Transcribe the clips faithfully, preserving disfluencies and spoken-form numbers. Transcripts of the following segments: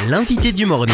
l'invité du morning.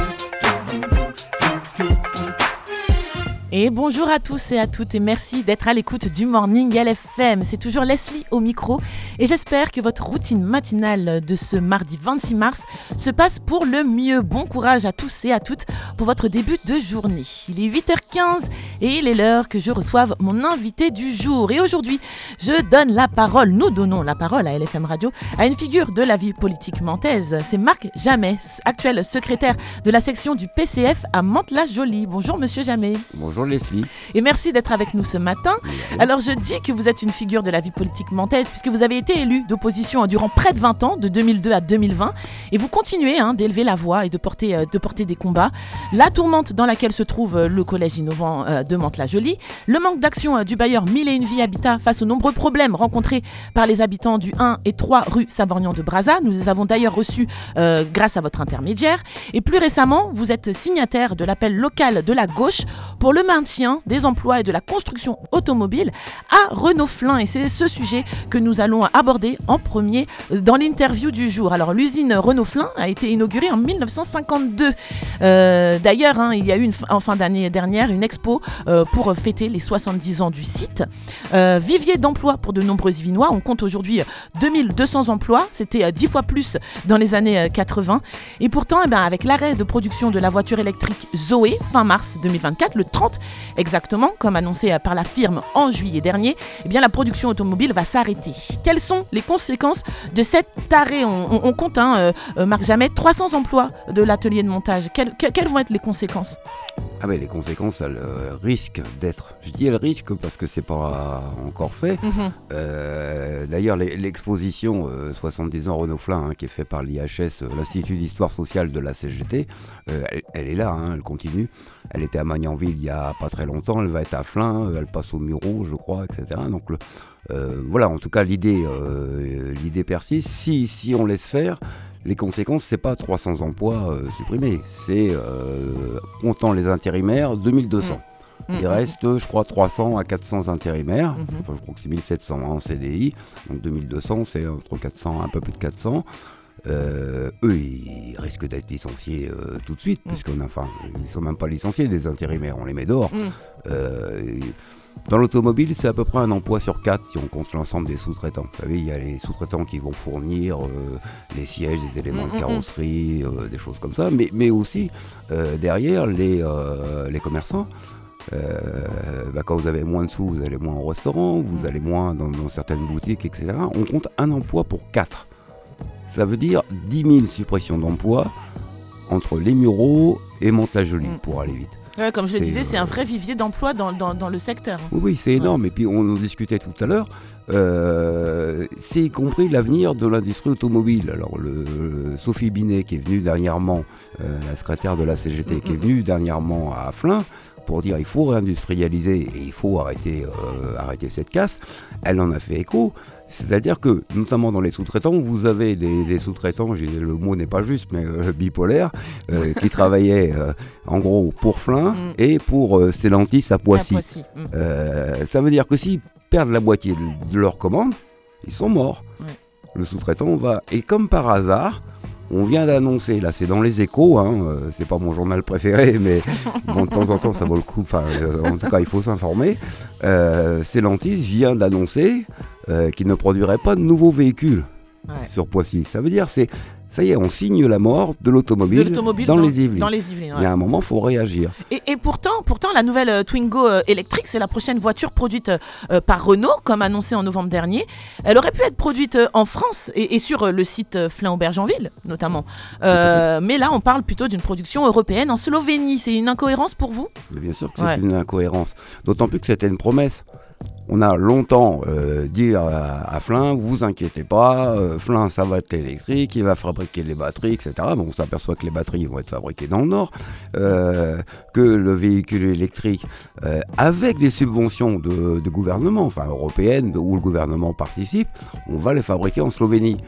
Et bonjour à tous et à toutes et merci d'être à l'écoute du Morning L F M. C'est toujours Leslie au micro et j'espère que votre routine matinale de ce mardi vingt-six mars se passe pour le mieux. Bon courage à tous et à toutes pour votre début de journée. Il est huit heures quinze et il est l'heure que je reçoive mon invité du jour. Et aujourd'hui, je donne la parole, nous donnons la parole à L F M Radio, à une figure de la vie politique mantaise. C'est Marc Jamet, actuel secrétaire de la section du P C F à Mantes-la-Jolie. Bonjour Monsieur Jamet. Bonjour Leslie. Et merci d'être avec nous ce matin. Oui. Alors je dis que vous êtes une figure de la vie politique mantaise puisque vous avez été élu d'opposition durant près de vingt ans, de deux mille deux à deux mille vingt, et vous continuez hein, d'élever la voix et de porter, euh, de porter des combats. La tourmente dans laquelle se trouve euh, le collège innovant euh, de Mantes-la-Jolie, le manque d'action euh, du bailleur Mille et une Vie Habitat face aux nombreux problèmes rencontrés par les habitants du un et trois rue Savorgnan de Brazza. Nous les avons d'ailleurs reçus euh, grâce à votre intermédiaire. Et plus récemment, vous êtes signataire de l'appel local de la gauche pour le maintien des emplois et de la construction automobile à Renault-Flin. Et c'est ce sujet que nous allons aborder en premier dans l'interview du jour. Alors l'usine Renault-Flin a été inaugurée en mille neuf cent cinquante-deux. Euh, d'ailleurs, hein, il y a eu une, en fin d'année dernière une expo euh, pour fêter les soixante-dix ans du site. Euh, vivier d'emploi pour de nombreux Yvinois. On compte aujourd'hui deux mille deux cents emplois. C'était dix fois plus dans les années quatre-vingts. Et pourtant, eh ben, avec l'arrêt de production de la voiture électrique Zoé fin mars deux mille vingt-quatre, le trente exactement, comme annoncé par la firme en juillet dernier, eh bien, la production automobile va s'arrêter. Quelles sont les conséquences de cet arrêt ? On, on, on compte, hein, euh, Marc Jamet, trois cents emplois de l'atelier de montage. Quelles, quelles vont être les conséquences ? Ah ben les conséquences, elles euh, risquent d'être. Je dis elles risquent parce que c'est pas encore fait. Mm-hmm. Euh, d'ailleurs, les, l'exposition euh, soixante-dix ans Renault-Flin, hein, qui est faite par l'I H S, euh, l'Institut d'Histoire Sociale de la C G T, euh, elle, elle est là, hein, elle continue. Elle était à Magnanville il y a pas très longtemps, elle va être à Flins, elle passe au Muro, je crois, et cetera. Donc le, euh, voilà, en tout cas l'idée, euh, l'idée persiste. Si, si on laisse faire, les conséquences, c'est pas trois cents emplois euh, supprimés, c'est, euh, comptant les intérimaires, deux mille deux cents. Mmh. Il mmh. reste, je crois, trois cents à quatre cents intérimaires. Mmh. Enfin, je crois que c'est mille sept cents en C D I. Donc deux mille deux cents, c'est entre quatre cents, un peu plus de quatre cents. Euh, eux, ils risquent d'être licenciés euh, tout de suite, mmh. puisqu'on a, enfin, ils ne sont même pas licenciés, des intérimaires, on les met dehors. Mmh. Euh, Dans l'automobile, c'est à peu près un emploi sur quatre si on compte l'ensemble des sous-traitants. Vous savez, il y a les sous-traitants qui vont fournir euh, les sièges, des éléments mmh, de carrosserie, euh, des choses comme ça, mais, mais aussi euh, derrière les, euh, les commerçants. Euh, bah, quand vous avez moins de sous, vous allez moins au restaurant, vous allez moins dans, dans certaines boutiques, et cetera. On compte un emploi pour quatre. Ça veut dire dix mille suppressions d'emplois entre les Mureaux et Mantes-la-Jolie, mmh. pour aller vite. Ouais, comme je le disais, c'est un vrai vivier d'emploi dans, dans, dans le secteur. Oui, oui, c'est énorme. Ouais. Et puis on en discutait tout à l'heure. Euh, c'est y compris l'avenir de l'industrie automobile. Alors le, le Sophie Binet, qui est venue dernièrement, euh, la secrétaire de la C G T, mm-hmm. qui est venue dernièrement à Flins pour dire il faut réindustrialiser et il faut arrêter, euh, arrêter cette casse. Elle en a fait écho. C'est-à-dire que, notamment dans les sous-traitants, vous avez des, des sous-traitants, le mot n'est pas juste, mais euh, bipolaires, euh, qui travaillaient euh, en gros pour Flins mm. et pour euh, Stellantis à Poissy. À Poissy. Mm. Euh, ça veut dire que s'ils perdent la moitié de, de leur commande, ils sont morts. Ouais. Le sous-traitant va... Et comme par hasard, on vient d'annoncer, là c'est dans les Échos, hein, euh, c'est pas mon journal préféré, mais bon, de temps en temps ça vaut le coup, enfin euh, en tout cas il faut s'informer. Euh, Stellantis vient d'annoncer euh, qu'il ne produirait pas de nouveaux véhicules ouais. sur Poissy. Ça veut dire c'est ça y est, on signe la mort de l'automobile, de l'automobile dans, dans les Yvelines. Dans les Yvelines ouais. Il y a un moment, il faut réagir. Et, et pourtant, pourtant, la nouvelle euh, Twingo euh, électrique, c'est la prochaine voiture produite euh, par Renault, comme annoncé en novembre dernier. Elle aurait pu être produite euh, en France et, et sur euh, le site euh, Flins-Aubergenville, notamment. Euh, mais là, on parle plutôt d'une production européenne en Slovénie. C'est une incohérence pour vous ? Mais bien sûr que c'est ouais. une incohérence. D'autant plus que c'était une promesse. On a longtemps euh, dit à, à Flins, vous inquiétez pas, euh, Flins ça va être électrique, il va fabriquer les batteries, et cetera. Bon, on s'aperçoit que les batteries vont être fabriquées dans le Nord, euh, que le véhicule électrique, euh, avec des subventions de, de gouvernement, enfin européennes, où le gouvernement participe, on va les fabriquer en Slovénie.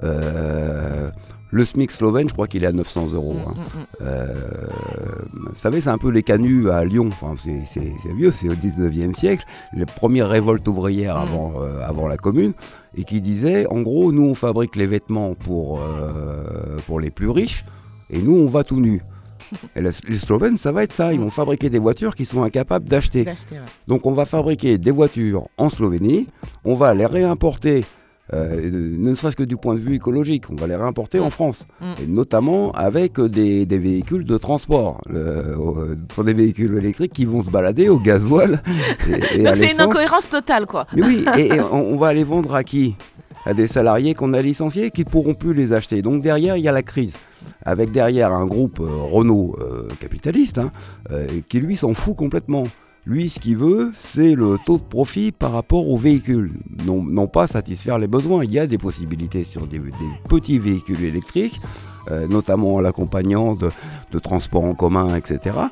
Euh, Le SMIC slovène, je crois qu'il est à neuf cents euros. Hein. Mmh, mmh. Euh, vous savez, c'est un peu les canuts à Lyon. Enfin, c'est, c'est, c'est vieux, c'est au dix-neuvième siècle. Les premières révoltes ouvrières mmh. avant, euh, avant la Commune. Et qui disaient, en gros, nous, on fabrique les vêtements pour, euh, pour les plus riches. et nous, on va tout nu. Et les Slovènes, ça va être ça. Ils vont fabriquer des voitures qu'ils sont incapables d'acheter. d'acheter ouais. Donc on va fabriquer des voitures en Slovénie, on va les réimporter, euh, ne serait-ce que du point de vue écologique, on va les réimporter mmh. en France. Mmh. Et notamment avec des, des véhicules de transport, le, euh, pour des véhicules électriques qui vont se balader au gasoil. Et, et Donc à c'est l'essence. une incohérence totale, quoi. Mais oui, et, et on, on va les vendre à qui ? À des salariés qu'on a licenciés qui ne pourront plus les acheter. Donc derrière, il y a la crise. Avec derrière un groupe euh, Renault euh, capitaliste hein, euh, qui lui s'en fout complètement. Lui, ce qu'il veut, c'est le taux de profit par rapport aux véhicules. Non, non pas satisfaire les besoins. Il y a des possibilités sur des, des petits véhicules électriques, euh, notamment en l'accompagnant de, de transports en commun, et cetera,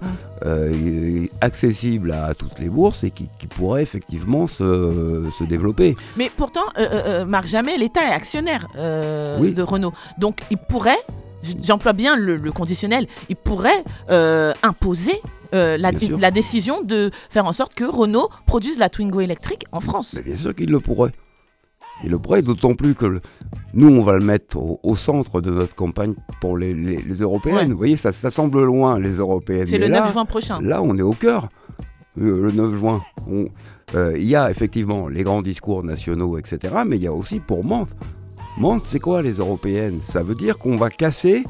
euh, accessibles à toutes les bourses et qui, qui pourraient effectivement se, se développer. Mais pourtant, euh, euh, Marc Jammet, l'État est actionnaire euh, oui. de Renault. Donc il pourrait, j'emploie bien le, le conditionnel, il pourrait euh, imposer Euh, la, la décision de faire en sorte que Renault produise la Twingo électrique en France. Mais bien sûr qu'il le pourrait. Il le pourrait, d'autant plus que le, nous, on va le mettre au, au centre de notre campagne pour les, les, les européennes. Ouais. Vous voyez, ça, ça semble loin, les européennes. C'est mais le là, neuf juin prochain. Là, on est au cœur. Euh, le neuf juin. Il euh, y a effectivement les grands discours nationaux, et cetera. Mais il y a aussi pour Mantes. Mantes, c'est quoi les européennes ? Ça veut dire qu'on va casser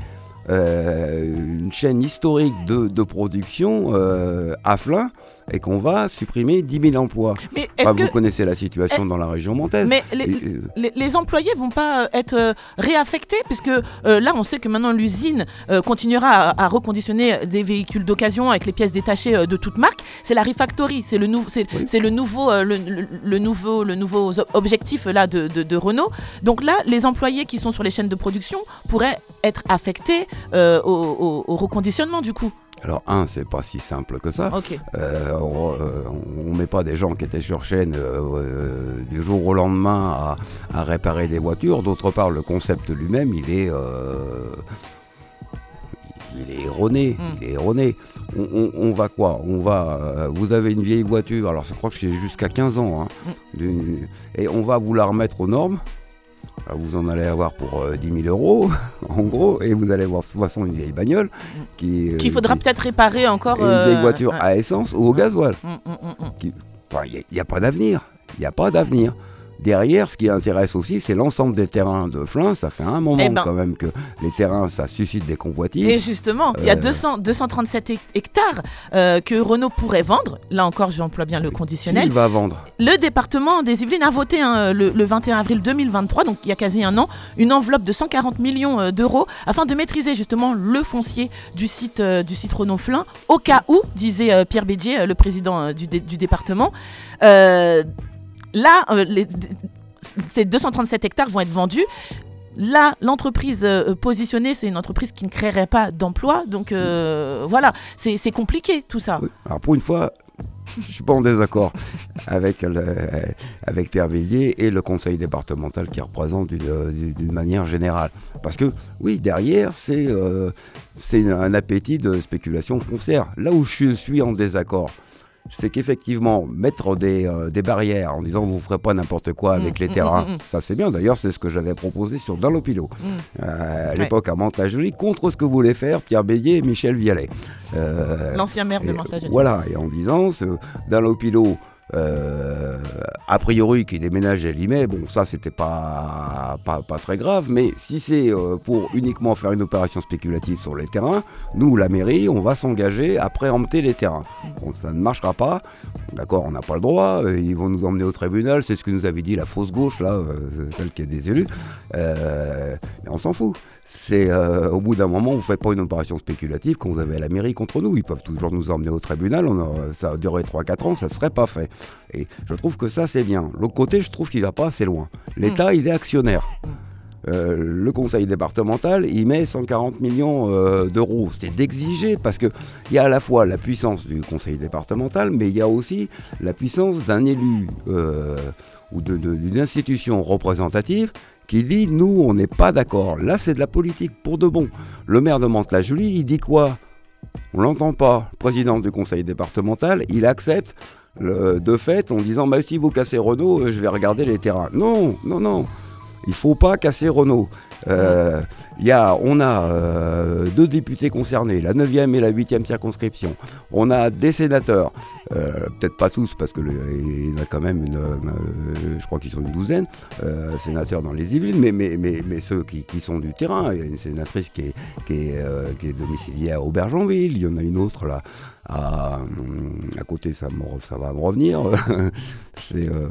Euh, une chaîne historique de, de production euh, à Flins et qu'on va supprimer dix mille emplois. Mais est-ce enfin, que... Vous connaissez la situation est... dans la région montaise. Mais les, et, euh... les, les employés ne vont pas être euh, réaffectés puisque euh, là, on sait que maintenant l'usine euh, continuera à, à reconditionner des véhicules d'occasion avec les pièces détachées euh, de toute marque. C'est la refactory, c'est le, nou- c'est, oui. c'est le, nouveau, euh, le, le, le, nouveau, le nouveau objectif là, de, de, de Renault. Donc là, les employés qui sont sur les chaînes de production pourraient être affectés euh, au, au, au reconditionnement du coup. Alors un, c'est pas si simple que ça. Okay. Euh, on, euh, on met pas des gens qui étaient sur chaîne euh, euh, du jour au lendemain à, à réparer des voitures. D'autre part, le concept lui-même, il est, euh, il est erroné. Mm. Il est erroné. On, on, on va quoi On va. Euh, vous avez une vieille voiture. Alors, je crois que c'est jusqu'à quinze ans, hein, mm. d'une, et on va vous la remettre aux normes. Alors vous en allez avoir pour euh, dix mille euros, en gros, et vous allez avoir de toute façon une vieille bagnole qui... Euh, Qu'il faudra qui, peut-être réparer encore... Une euh, vieille voiture ouais. à essence ou au gasoil. Il mm, mm, mm. n'y a, a pas d'avenir. Il n'y a pas d'avenir. Derrière, ce qui intéresse aussi, c'est l'ensemble des terrains de Flins. Ça fait un moment eh ben. quand même que les terrains, ça suscite des convoitises. Et justement, il euh... y a deux cents, deux cent trente-sept hectares euh, que Renault pourrait vendre. Là encore, j'emploie bien le conditionnel. Qui va vendre ? Le département des Yvelines a voté hein, le, le vingt et un avril deux mille vingt-trois, donc il y a quasi un an, une enveloppe de cent quarante millions d'euros afin de maîtriser justement le foncier du site, euh, du site Renault Flins, au cas où, disait euh, Pierre Bédier, euh, le président euh, du, dé, du département. Euh, Là, euh, les, ces deux cent trente-sept hectares vont être vendus. Là, l'entreprise euh, positionnée, c'est une entreprise qui ne créerait pas d'emplois. Donc euh, voilà, c'est, c'est compliqué tout ça. Oui. Alors pour une fois, je ne suis pas en désaccord avec, le, avec Pierre Bédier et le conseil départemental qui représente d'une, d'une manière générale. Parce que oui, derrière, c'est, euh, c'est un appétit de spéculation foncière. Là où je suis en désaccord, c'est qu'effectivement, mettre des, euh, des barrières en disant vous ne ferez pas n'importe quoi avec mmh, les terrains, mmh, mmh. ça c'est bien. D'ailleurs, c'est ce que j'avais proposé sur Dunlopilo. Mmh. Euh, à l'époque, ouais. à Mantes-la-Jolie, contre ce que voulaient faire Pierre Bédier et Michel Vialet. Euh, L'ancien maire de Mantes-la-Jolie. Voilà, et en disant, Dunlopilo, euh, a priori, qui déménageait Limay, bon, ça c'était pas, pas, pas très grave, mais si c'est euh, pour uniquement faire une opération spéculative sur les terrains, nous, la mairie, on va s'engager à préempter les terrains. Bon, ça ne marchera pas, d'accord, on n'a pas le droit, euh, ils vont nous emmener au tribunal, c'est ce que nous avait dit la fausse gauche, là, euh, celle qui est des élus, euh, mais on s'en fout. C'est euh, au bout d'un moment, vous ne faites pas une opération spéculative quand vous avez la mairie contre nous. Ils peuvent toujours nous emmener au tribunal, on a, ça a duré trois quatre ans, ça ne serait pas fait. Et je trouve que ça, c'est bien. L'autre côté, je trouve qu'il ne va pas assez loin. L'État, mmh. il est actionnaire. Euh, le conseil départemental, il met cent quarante millions euh, d'euros. C'est d'exiger parce qu'il y a à la fois la puissance du conseil départemental, mais il y a aussi la puissance d'un élu euh, ou de, de, d'une institution représentative qui dit « nous, on n'est pas d'accord ». Là, c'est de la politique pour de bon. Le maire de Mantes-la-Jolie, il dit quoi ? On ne l'entend pas. Le président du conseil départemental, il accepte le, de fait en disant bah, « si vous cassez Renault, je vais regarder les terrains ». Non, non, non. Il ne faut pas casser Renault. Euh, y a, on a euh, deux députés concernés, la neuvième et la huitième circonscription. On a des sénateurs, euh, peut-être pas tous, parce qu'il y en a quand même, une, une, euh, je crois qu'ils sont une douzaine, euh, sénateurs dans les Yvelines, mais, mais, mais, mais ceux qui, qui sont du terrain. Il y a une sénatrice qui est, qui est, euh, qui est domiciliée à Aubergenville, il y en a une autre là, à, à côté, ça, me, ça va me revenir. C'est... Euh,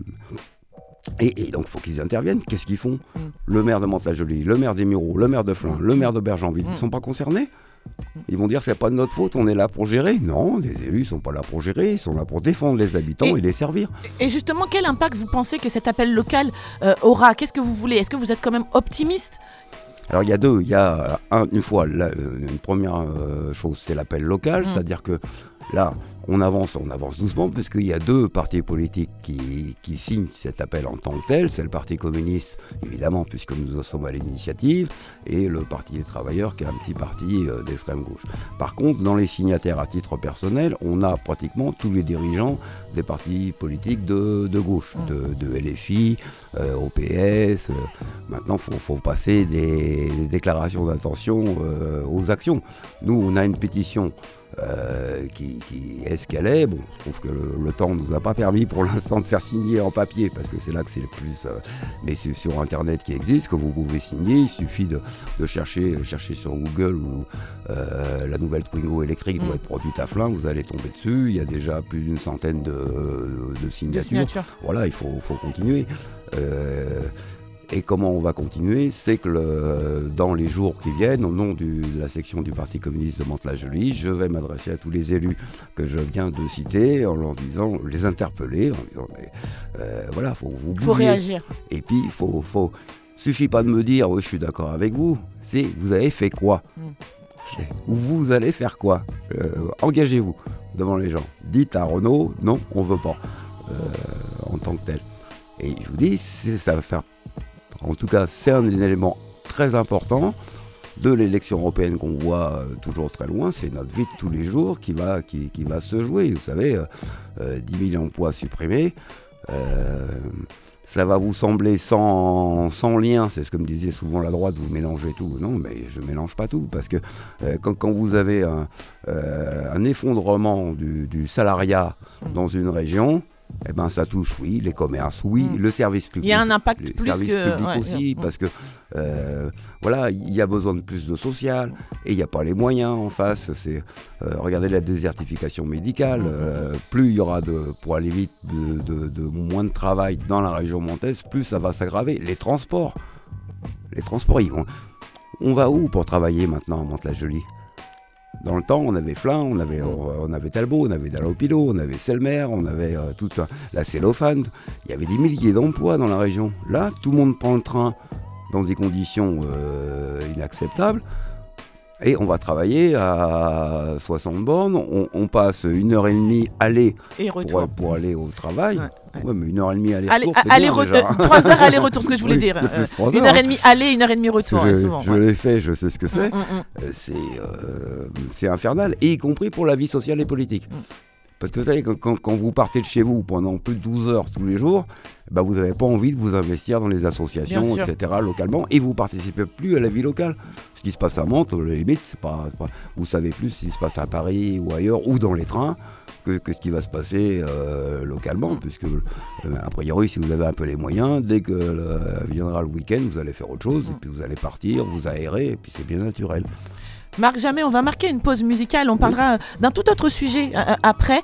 Et, et donc, il faut qu'ils interviennent. Qu'est-ce qu'ils font ? mm. Le maire de Mantes-la-Jolie, le maire des Mureaux, le maire de Flins, mm. le maire d'Aubergenville, mm. ils ne sont pas concernés ? Ils vont dire que ce n'est pas de notre faute, on est là pour gérer. Non, les élus ne sont pas là pour gérer, ils sont là pour défendre les habitants et, et les servir. Et justement, quel impact vous pensez que cet appel local euh, aura ? Qu'est-ce que vous voulez ? Est-ce que vous êtes quand même optimiste ? Alors il y a deux, il y a un, une fois, la, une première euh, chose, c'est l'appel local, mm. c'est-à-dire que là, on avance, on avance doucement, parce qu'il y a deux partis politiques qui, qui signent cet appel en tant que tel. C'est le Parti communiste, évidemment, puisque nous en sommes à l'initiative, et le Parti des travailleurs, qui est un petit parti euh, d'extrême gauche. Par contre, dans les signataires à titre personnel, on a pratiquement tous les dirigeants des partis politiques de, de gauche, mmh. de, de L F I, euh, O P S. Euh, maintenant, il faut, faut passer des, des déclarations d'intention euh, aux actions. Nous, on a une pétition Euh, qui, qui est ce qu'elle est. Bon, je trouve que le, le temps ne nous a pas permis pour l'instant de faire signer en papier, parce que c'est là que c'est le plus... Euh, mais c'est sur Internet qui existe, que vous pouvez signer. Il suffit de, de chercher, chercher sur Google où euh, la nouvelle Twingo électrique mmh. doit être produite à Flins. Vous allez tomber dessus. Il y a déjà plus d'une centaine de, de, de signatures. De signatures. Voilà, il faut, faut continuer. Euh, Et comment on va continuer, c'est que le, dans les jours qui viennent, au nom du, de la section du Parti communiste de Mantes-la-Jolie, je vais m'adresser à tous les élus que je viens de citer en leur disant, les interpeller, en disant, mais euh, voilà, faut vous bouger. Faut réagir. Et puis, il faut, faut, suffit pas de me dire, oui, je suis d'accord avec vous, c'est, vous avez fait quoi mm. Ou vous allez faire quoi euh, Engagez-vous devant les gens. Dites à Renault, non, on veut pas, euh, en tant que tel. Et je vous dis, c'est, ça va faire... En tout cas, c'est un élément très important de l'élection européenne qu'on voit euh, toujours très loin. C'est notre vie de tous les jours qui va, qui, qui va se jouer. Vous savez, euh, euh, dix mille emplois supprimés, euh, ça va vous sembler sans, sans lien. C'est ce que me disait souvent la droite, vous mélangez tout. Non, mais je ne mélange pas tout. Parce que euh, quand, quand vous avez un, euh, un effondrement du, du salariat dans une région, eh ben, ça touche, oui, les commerces, oui, mmh. le service public. Il y a un impact le plus service que... public ouais, aussi, mmh. parce que, euh, voilà, il y a besoin de plus de social, et il n'y a pas les moyens en face. C'est, euh, regardez la désertification médicale, mmh. euh, plus il y aura, de, pour aller vite, de, de, de moins de travail dans la région montaise, plus ça va s'aggraver. Les transports, les transports, ils vont... On va où pour travailler maintenant à Mantes-la-Jolie ? Dans le temps, on avait Flins, on avait, on, on avait Talbot, on avait Dallopilo, on avait Selmer, on avait euh, toute euh, la cellophane. Il y avait des milliers d'emplois dans la région. Là, tout le monde prend le train dans des conditions euh, inacceptables. Et on va travailler à soixante bornes, on, on passe une heure et demie aller pour, pour aller au travail. Ouais, ouais. Ouais, mais une heure et demie aller-retour, c'est aller, bien re- déjà. Trois heures aller-retour, ce que je voulais oui, dire. Euh, une heure et demie aller, une heure et demie retour. Je, ouais, souvent, je ouais. l'ai fait, je sais ce que c'est. Mm, mm, mm. C'est, euh, c'est infernal, et y compris pour la vie sociale et politique. Mm. Parce que vous savez, quand, quand vous partez de chez vous pendant plus de douze heures tous les jours, bah vous n'avez pas envie de vous investir dans les associations, et cetera localement, et vous ne participez plus à la vie locale. Ce qui se passe à Mantes, à la limite, c'est pas, pas, vous savez plus ce qui se passe à Paris ou ailleurs, ou dans les trains, que, que ce qui va se passer euh, localement, puisque, euh, a priori, si vous avez un peu les moyens, dès que euh, viendra le week-end, vous allez faire autre chose, et puis vous allez partir, vous aérer, et puis c'est bien naturel. Marc Jammet, on va marquer une pause musicale, on parlera oui. d'un tout autre sujet euh, après.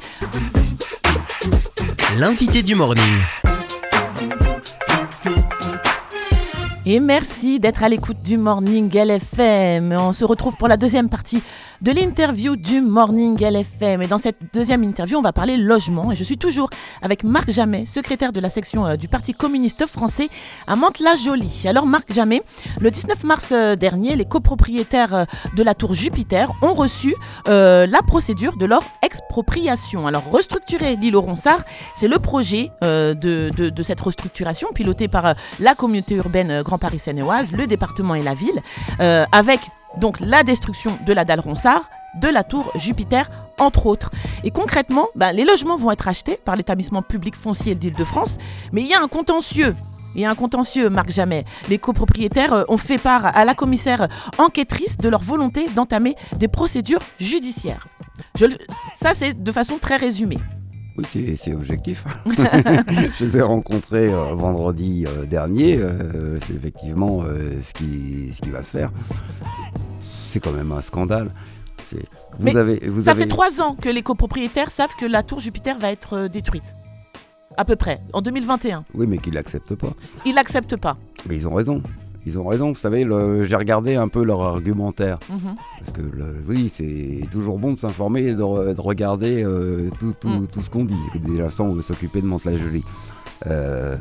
L'invité du morning. Et merci d'être à l'écoute du Morning L F M. On se retrouve pour la deuxième partie de l'interview du Morning L F M. Et dans cette deuxième interview, on va parler logement. Et je suis toujours avec Marc Jammet, secrétaire de la section euh, du Parti communiste français à Mantes-la-Jolie. Alors Marc Jammet, le dix-neuf mars dernier, les copropriétaires euh, de la tour Jupiter ont reçu euh, la procédure de leur expropriation. Alors restructurer l'île aux Ronsard, c'est le projet euh, de, de, de cette restructuration piloté par euh, la communauté urbaine euh, Grand Paris Seine-et-Oise, le département et la ville, euh, avec donc la destruction de la dalle Ronsard, de la tour Jupiter, entre autres. Et concrètement, bah, les logements vont être achetés par l'établissement public foncier d'Île-de-France, mais il y a un contentieux. Il y a un contentieux, Marc Jamais. Les copropriétaires ont fait part à la commissaire enquêtrice de leur volonté d'entamer des procédures judiciaires. Je, ça, c'est de façon très résumée. Oui, c'est, c'est objectif. Je les ai rencontrés euh, vendredi euh, dernier. Euh, c'est effectivement euh, ce, qui, ce qui va se faire. C'est quand même un scandale. C'est, vous Mais avez, vous ça avez... fait trois ans que les copropriétaires savent que la tour Jupiter va être euh, détruite. À peu près, en deux mille vingt et un. Oui, mais qu'ils l'acceptent pas. Ils l'acceptent pas. Mais ils ont raison. Ils ont raison. Vous savez, le, j'ai regardé un peu leur argumentaire. Mm-hmm. Parce que, le, oui, c'est toujours bon de s'informer et de, de regarder euh, tout, tout, mm. tout ce qu'on dit. Déjà, ça, on veut s'occuper de Mantes-la-Jolie. Euh,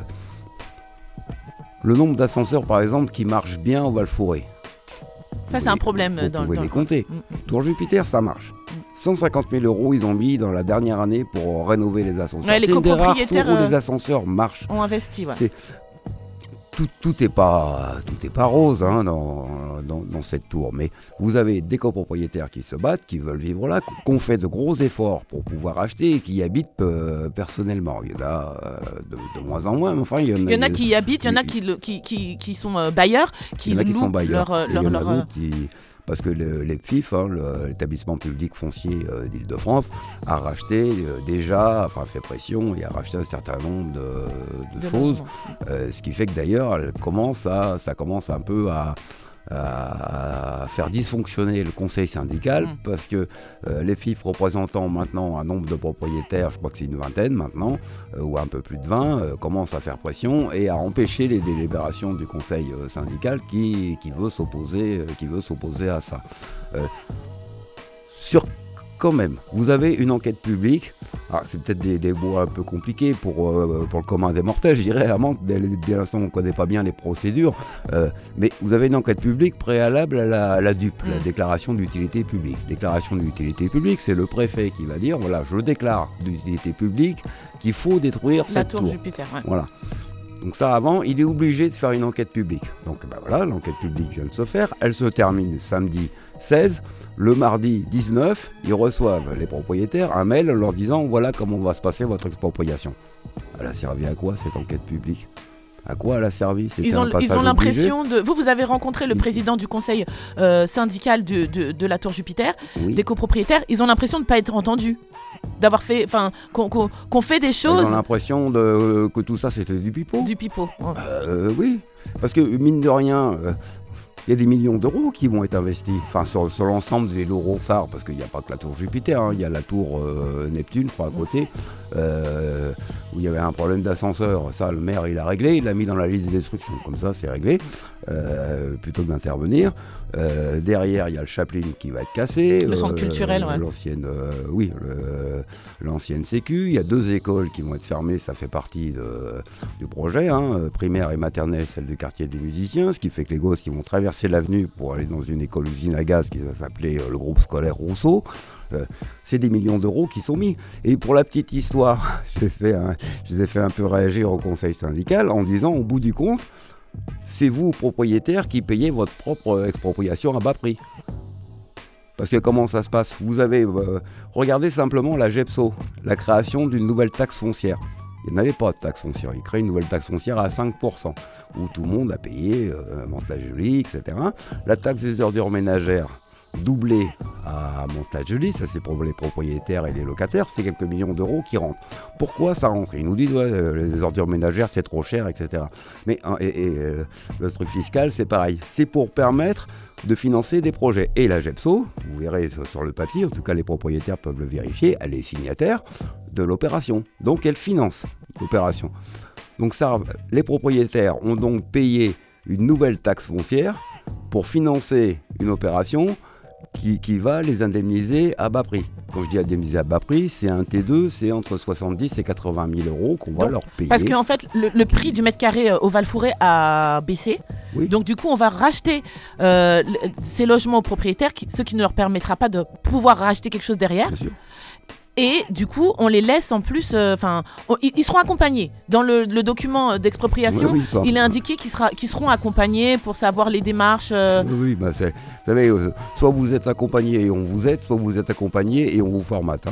le nombre d'ascenseurs, par exemple, qui marchent bien au Val-Fouré. Ça, c'est un problème. Vous dans, pouvez dans les le... compter. Mm-hmm. Tour Jupiter, ça marche. cent cinquante mille euros, ils ont mis dans la dernière année pour rénover les ascenseurs. Ouais, les c'est une des rares copropriétaires tours où euh, les ascenseurs marchent. ont investi. Ouais. C'est... Tout, tout est pas, tout est pas rose hein, dans, dans, dans cette tour, mais vous avez des copropriétaires qui se battent, qui veulent vivre là, qui ont fait de gros efforts pour pouvoir acheter et qui y habitent euh, personnellement. Il y en a euh, de, de moins en moins, mais enfin il y en a. Il y en a qui y habitent, il y en a qui, le, qui, qui, qui sont euh, bailleurs, qui il y en a qui louent sont bailleurs. leur, leur, il y en leur, a leur... d'autres qui... Parce que le, les P F I F, hein, le, l'établissement public foncier euh, d'Île-de-France, a racheté euh, déjà, enfin fait pression et a racheté un certain nombre de, de, de choses. Euh, ce qui fait que d'ailleurs, elle commence à, ça commence un peu à, à faire dysfonctionner le conseil syndical mmh. parce que euh, les F I F représentant maintenant un nombre de propriétaires, je crois que c'est une vingtaine maintenant, euh, ou un peu plus de vingt, euh, commencent à faire pression et à empêcher les délibérations du conseil euh, syndical qui, qui, veut s'opposer, euh, qui veut s'opposer à ça. Euh, sur Quand même, vous avez une enquête publique. Alors, c'est peut-être des, des mots un peu compliqués pour, euh, pour le commun des mortels, je dirais, à Mantes, dès, dès l'instant où on ne connaît pas bien les procédures. Euh, mais vous avez une enquête publique préalable à la, à la D U P, mmh. la déclaration d'utilité publique. Déclaration d'utilité publique, c'est le préfet qui va dire, voilà, je déclare d'utilité publique qu'il faut détruire la cette tour. tour. Jupiter, ouais. Voilà. Donc ça, avant, il est obligé de faire une enquête publique. Donc ben voilà, l'enquête publique vient de se faire. Elle se termine samedi seize. Le mardi dix-neuf, ils reçoivent, les propriétaires, un mail leur disant « Voilà comment va se passer votre expropriation ». Elle a servi à quoi, cette enquête publique ? À quoi elle a servi ? C'était Ils ont, un ils ont l'impression obligé. de... Vous, vous avez rencontré le président du conseil euh, syndical de, de, de la tour Jupiter, oui. des copropriétaires. Ils ont l'impression de ne pas être entendus. D'avoir fait... Enfin, qu'on, qu'on, qu'on fait des choses... Ils ont l'impression de, que tout ça, c'était du pipeau. Du pipeau. Ouais. Euh, oui, parce que mine de rien... Euh, il y a des millions d'euros qui vont être investis, enfin sur, sur l'ensemble des lots Ronsard, parce qu'il n'y a pas que la tour Jupiter, hein, il y a la tour euh, Neptune, je crois, à côté, euh, où il y avait un problème d'ascenseur. Ça, le maire, il a réglé, il l'a mis dans la liste des destructions, comme ça, c'est réglé, euh, plutôt que d'intervenir. Euh, derrière, il y a le Chaplin qui va être cassé. Le centre euh, culturel, ouais. L'ancienne, euh, oui, le, l'ancienne Sécu. Il y a deux écoles qui vont être fermées, ça fait partie de, du projet, hein, primaire et maternelle, celle du quartier des musiciens, ce qui fait que les gosses, ils vont traverser l'avenue pour aller dans une école usine à gaz qui va s'appeler euh, le groupe scolaire Rousseau. Euh, c'est des millions d'euros qui sont mis. Et pour la petite histoire, j'ai fait un, je les ai fait un peu réagir au conseil syndical en disant, au bout du compte, c'est vous, propriétaires, qui payez votre propre expropriation à bas prix. Parce que comment ça se passe ? Vous avez, euh, regardez simplement la GEPSO, la création d'une nouvelle taxe foncière. Il n'y avait pas de taxe foncière, il crée une nouvelle taxe foncière à cinq pour cent, où tout le monde a payé, euh, Mantes-la-Jolie, et cetera. La taxe des ordures ménagères, doublée à Mantes-la-Jolie, ça c'est pour les propriétaires et les locataires, c'est quelques millions d'euros qui rentrent. Pourquoi ça rentre ? Ils nous disent, ouais, les ordures ménagères c'est trop cher, et cetera. Mais et, et, euh, le truc fiscal c'est pareil, c'est pour permettre de financer des projets. Et la GEPSO, vous verrez sur le papier, en tout cas les propriétaires peuvent le vérifier, elle est signataire de l'opération. Donc elle finance l'opération. Donc ça, les propriétaires ont donc payé une nouvelle taxe foncière pour financer une opération qui, qui va les indemniser à bas prix. Quand je dis indemniser à bas prix, c'est un T deux, c'est entre soixante-dix et quatre-vingt mille euros qu'on va donc, leur payer. Parce qu'en fait, le, le prix du mètre carré au Val-Fouré a baissé. Oui. Donc du coup, on va racheter euh, ces logements aux propriétaires, qui, ce qui ne leur permettra pas de pouvoir racheter quelque chose derrière. Bien sûr. Et du coup, on les laisse en plus, enfin, euh, ils, ils seront accompagnés. Dans le, le document d'expropriation, oui, oui, il est indiqué qu'ils, sera, qu'ils seront accompagnés pour savoir les démarches. Euh... Oui, oui bah c'est, vous savez, euh, soit vous êtes accompagnés et on vous aide, soit vous êtes accompagnés et on vous formate. Hein.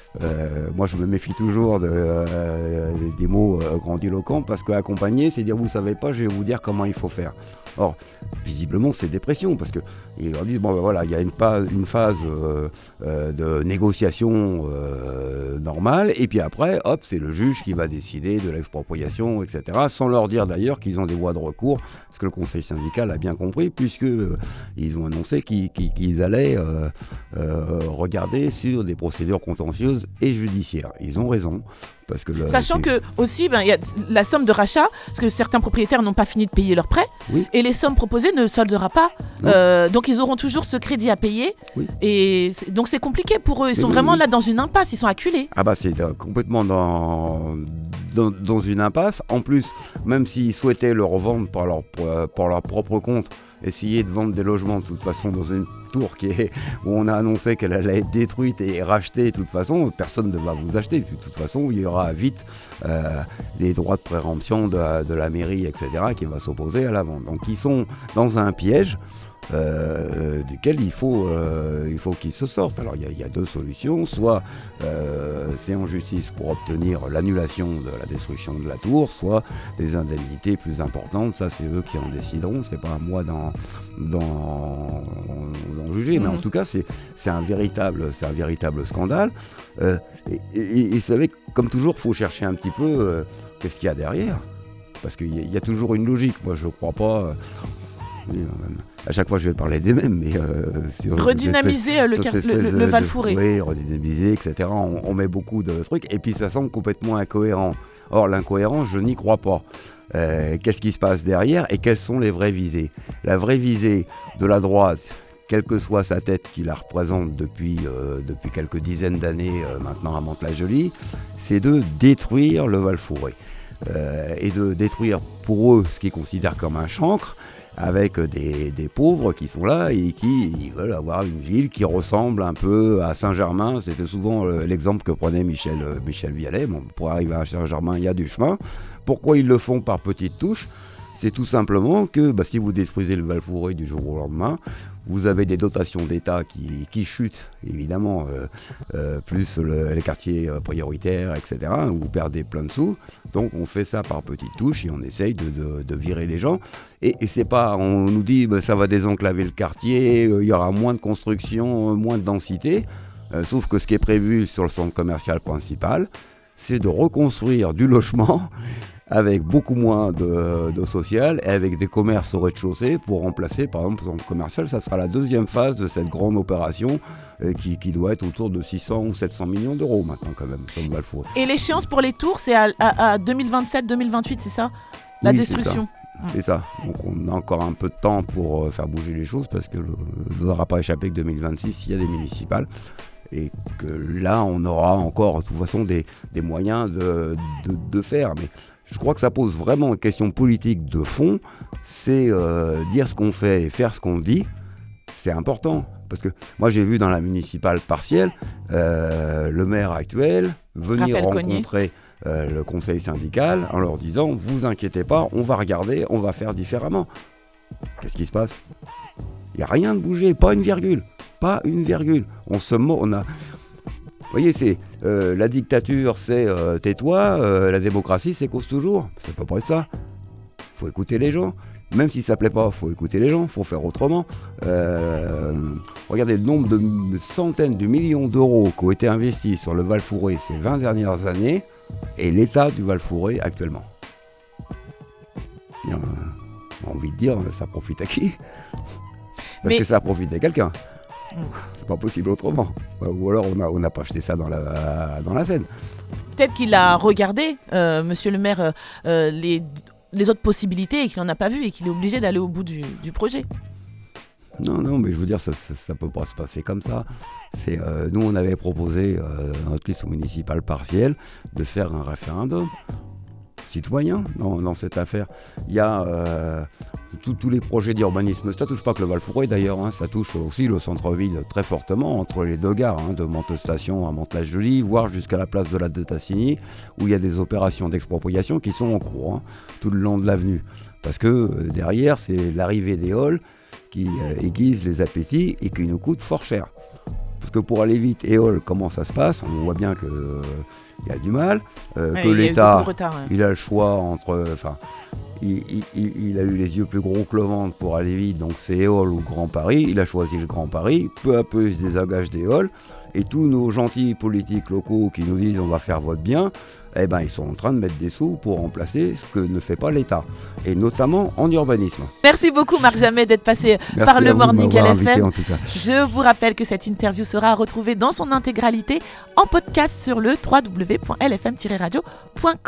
Euh, moi, je me méfie toujours de, euh, des mots euh, grandiloquents parce qu'accompagner, c'est dire vous savez pas, je vais vous dire comment il faut faire. Or, visiblement, c'est dépression parce que ils leur disent bon ben voilà, il y a une, pa- une phase euh, euh, de négociation euh, normale et puis après, hop, c'est le juge qui va décider de l'expropriation, et cetera. Sans leur dire d'ailleurs qu'ils ont des voies de recours, parce que le conseil syndical a bien compris puisque euh, ils ont annoncé qu'ils, qu'ils, qu'ils allaient euh, euh, regarder sur des procédures contentieuses et judiciaires. Ils ont raison. Parce que le, Sachant c'est... que aussi, ben, y a la somme de rachat, parce que certains propriétaires n'ont pas fini de payer leur prêt, oui. et les sommes proposées ne soldera pas. Euh, donc ils auront toujours ce crédit à payer. Oui. Et c'est, donc c'est compliqué pour eux. Ils Mais sont oui, vraiment oui. là dans une impasse, ils sont acculés. Ah bah c'est euh, complètement dans, dans, dans une impasse. En plus, même s'ils souhaitaient le revendre par leur, par leur propre compte, essayer de vendre des logements de toute façon dans une tour qui est, où on a annoncé qu'elle allait être détruite et rachetée de toute façon, personne ne va vous acheter. De toute façon, il y aura vite euh, des droits de préemption de, de la mairie, et cetera qui va s'opposer à la vente. Donc ils sont dans un piège Euh, duquel il faut, euh, il faut qu'ils se sortent. Alors il y, y a deux solutions, soit euh, c'est en justice pour obtenir l'annulation de la destruction de la tour, soit des indemnités plus importantes, ça c'est eux qui en décideront, c'est pas à moi d'en, d'en, d'en juger, mmh. mais en tout cas c'est, c'est, un, véritable, c'est un véritable scandale. Euh, et, et, et vous savez, comme toujours, il faut chercher un petit peu euh, qu'est-ce qu'il y a derrière, parce qu'il y, y a toujours une logique, moi je ne crois pas... Euh, à chaque fois je vais parler des mêmes, mais euh, sur redynamiser espèces, le, car- le, le, le Val-Fouré. Oui, redynamiser, et cetera. On, on met beaucoup de trucs, et puis ça semble complètement incohérent. Or, l'incohérence, je n'y crois pas. Euh, qu'est-ce qui se passe derrière et quelles sont les vraies visées ? La vraie visée de la droite, quelle que soit sa tête qui la représente depuis, euh, depuis quelques dizaines d'années euh, maintenant à Mantes-la-Jolie, c'est de détruire le Val-Fouré. Euh, et de détruire pour eux ce qu'ils considèrent comme un chancre, avec des, des pauvres qui sont là et qui ils veulent avoir une ville qui ressemble un peu à Saint-Germain. C'était souvent l'exemple que prenait Michel, Michel Vialet. Bon, pour arriver à Saint-Germain, il y a du chemin. Pourquoi ils le font par petites touches ? C'est tout simplement que bah, si vous détruisez le Val-Fouré du jour au lendemain, vous avez des dotations d'État qui, qui chutent, évidemment, euh, euh, plus le, les quartiers euh, prioritaires, et cetera, où vous perdez plein de sous. Donc on fait ça par petites touches et on essaye de, de, de virer les gens. Et, et c'est pas, on nous dit bah, ça va désenclaver le quartier, il euh, y aura moins de construction, euh, moins de densité. Euh, sauf que ce qui est prévu sur le centre commercial principal, c'est de reconstruire du logement avec beaucoup moins de, de social et avec des commerces au rez-de-chaussée pour remplacer par exemple le centre commercial. Ça sera la deuxième phase de cette grande opération euh, qui, qui doit être autour de six cents ou sept cents millions d'euros maintenant quand même, ça me va le fourrer. Et l'échéance pour les tours, c'est à, à, à deux mille vingt-sept deux mille vingt-huit, c'est ça ? La oui, destruction. C'est ça. C'est ça. Donc on a encore un peu de temps pour euh, faire bouger les choses parce que le ne n'aura pas échappé que deux mille vingt-six, il y a des municipales. Et que là, on aura encore de toute façon des, des moyens de, de, de faire. Mais je crois que ça pose vraiment une question politique de fond. C'est euh, dire ce qu'on fait et faire ce qu'on dit. C'est important. Parce que moi, j'ai vu dans la municipale partielle, euh, le maire actuel venir Raphaël rencontrer euh, le conseil syndical en leur disant « Vous inquiétez pas, on va regarder, on va faire différemment ». Qu'est-ce qui se passe ? Il n'y a rien de bougé, pas une virgule. Pas une virgule. On se moque, on a... Vous voyez, c'est euh, la dictature, c'est euh, tais-toi, euh, la démocratie, c'est cause toujours. C'est pas près de ça. Faut écouter les gens. Même si ça plaît pas, faut écouter les gens, faut faire autrement. Euh, regardez le nombre de centaines de millions d'euros qui ont été investis sur le Val-Fouré ces vingt dernières années et l'état du Val-Fouré actuellement. Bien, euh, on a envie de dire, ça profite à qui ? Parce Mais... que ça profite à quelqu'un. C'est pas possible autrement. Ou alors on n'a on a pas acheté ça dans la, dans la Seine. Peut-être qu'il a regardé, euh, monsieur le maire, euh, les, les autres possibilités et qu'il n'en a pas vu et qu'il est obligé d'aller au bout du, du projet. Non, non, mais je veux dire, ça ne peut pas se passer comme ça. C'est, euh, nous, on avait proposé, euh, dans notre liste municipale partielle, de faire un référendum citoyen dans, dans cette affaire. Il y a euh, tous les projets d'urbanisme. Ça ne touche pas que le Val-Fouré d'ailleurs, hein, ça touche aussi le centre-ville très fortement, entre les deux gares, hein, de Mantes-Station à Mantes-la-Jolie, voire jusqu'à la place de la de Tassigny, où il y a des opérations d'expropriation qui sont en cours, hein, tout le long de l'avenue. Parce que euh, derrière, c'est l'arrivée des halls qui euh, aiguise les appétits et qui nous coûte fort cher. Parce que pour aller vite, Éole, comment ça se passe? On voit bien qu'il euh, y a du mal, euh, ouais, que il l'État, retard, ouais. il a le choix entre... Enfin, il, il, il a eu les yeux plus gros que le ventre pour aller vite, donc c'est Éole ou Grand Paris. Il a choisi le Grand Paris. Peu à peu, il se désengage d'Éole. Et tous nos gentils politiques locaux qui nous disent on va faire votre bien, eh ben, ils sont en train de mettre des sous pour remplacer ce que ne fait pas l'État, et notamment en urbanisme. Merci beaucoup Marc Jamet d'être passé Merci par le Morning L F M. En tout cas. Je vous rappelle que cette interview sera retrouvée dans son intégralité en podcast sur le w w w point l f m tiret radio point com.